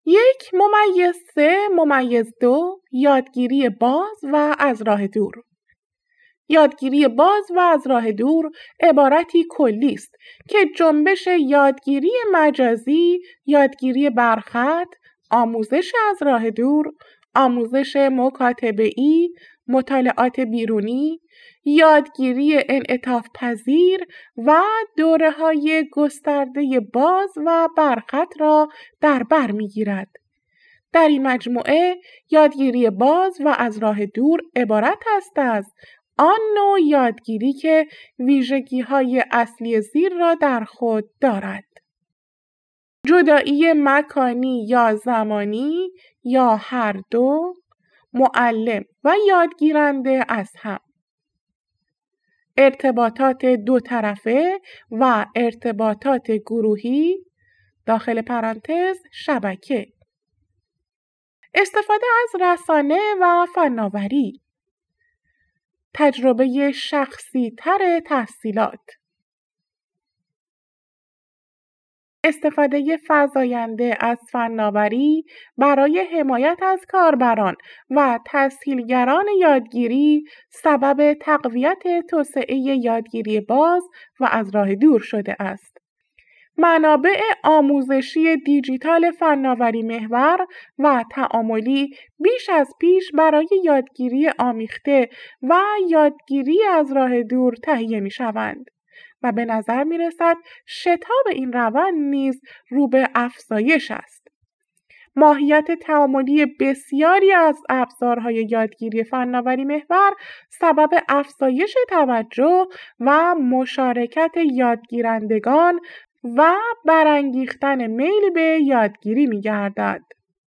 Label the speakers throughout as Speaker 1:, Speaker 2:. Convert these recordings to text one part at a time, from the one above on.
Speaker 1: 1+3=2 یادگیری باز و از راه دور. یادگیری باز و از راه دور عبارتی کلی است که جنبش یادگیری مجازی، یادگیری برخط، آموزش از راه دور، آموزش مکاتبه‌ای، مطالعات بیرونی، یادگیری انعطاف پذیر و دوره‌های گسترده باز و برخط را در بر می‌گیرد. در این مجموعه یادگیری باز و از راه دور عبارت است از آن نوع یادگیری که ویژگی‌های اصلی زیر را در خود دارد: جدایی مکانی یا زمانی یا هر دو، معلم و یادگیرنده از هم، ارتباطات دو طرفه و ارتباطات گروهی داخل پرانتز شبکه، استفاده از رسانه و فناوری، تجربه شخصی تر تحصیلات، استفاده فزاینده از فناوری برای حمایت از کاربران و تسهیلگران یادگیری سبب تقویت توسعه یادگیری باز و از راه دور شده است. منابع آموزشی دیجیتال فناوری محور و تعاملی بیش از پیش برای یادگیری آمیخته و یادگیری از راه دور تهیه می‌شوند و به نظر می‌رسد شتاب این روند نیز رو به افزایش است. ماهیت تعاملی بسیاری از ابزارهای یادگیری فناوری محور سبب افزایش توجه و مشارکت یادگیرندگان و برانگیختن میل به یادگیری می‌گردد.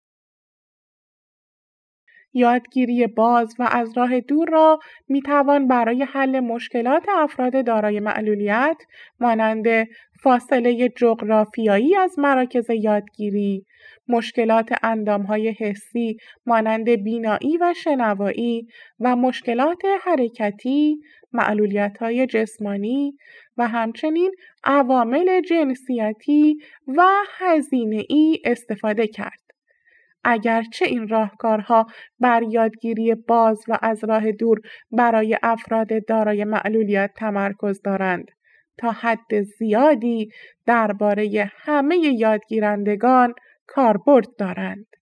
Speaker 1: یادگیری باز و از راه دور را می‌توان برای حل مشکلات افراد دارای معلولیت مانند فاصله جغرافیایی از مراکز یادگیری، مشکلات اندام‌های حسی مانند بینایی و شنوایی و مشکلات حرکتی، معلولیت‌های جسمانی و همچنین عوامل جنسیتی و هزینه‌ای استفاده کرد. اگرچه این راهکارها بر یادگیری باز و از راه دور برای افراد دارای معلولیت تمرکز دارند، تا حد زیادی درباره همه یادگیرندگان کاربرد دارند.